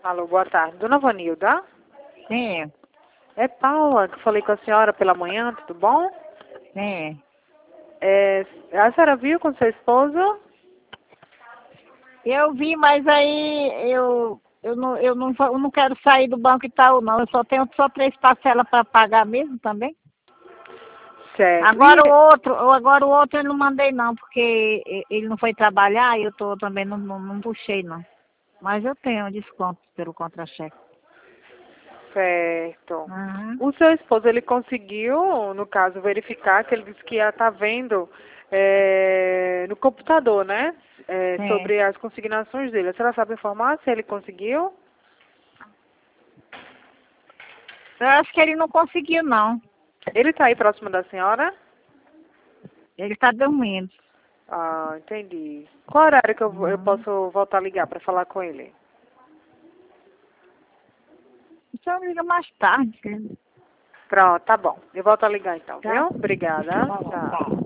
Alô, boa tarde. Dona Vanilda? Sim, É Paula, que falei com a senhora pela manhã, tudo bom? sim. A senhora viu com seu esposo? Eu vi, mas aí eu não quero sair do Banco Itaú, não. Eu só tenho só 3 parcelas para pagar mesmo também. Certo. Agora o outro eu não mandei não, porque ele não foi trabalhar e eu também não puxei não. Mas eu tenho desconto pelo contra-cheque. Certo. Uhum. O seu esposo, ele conseguiu, no caso, verificar que ele disse que ia estar vendo no computador, né? Sim. Sobre as consignações dele. A senhora sabe informar se ele conseguiu? Eu acho que ele não conseguiu não. Ele está aí próximo da senhora? Ele está dormindo. Ah, entendi. Qual horário que eu Uhum. posso voltar a ligar para falar com ele? Então liga mais tarde. Pronto, tá bom. Eu volto a ligar então, Tá? viu? Obrigada. Tá bom, Tchau. tá.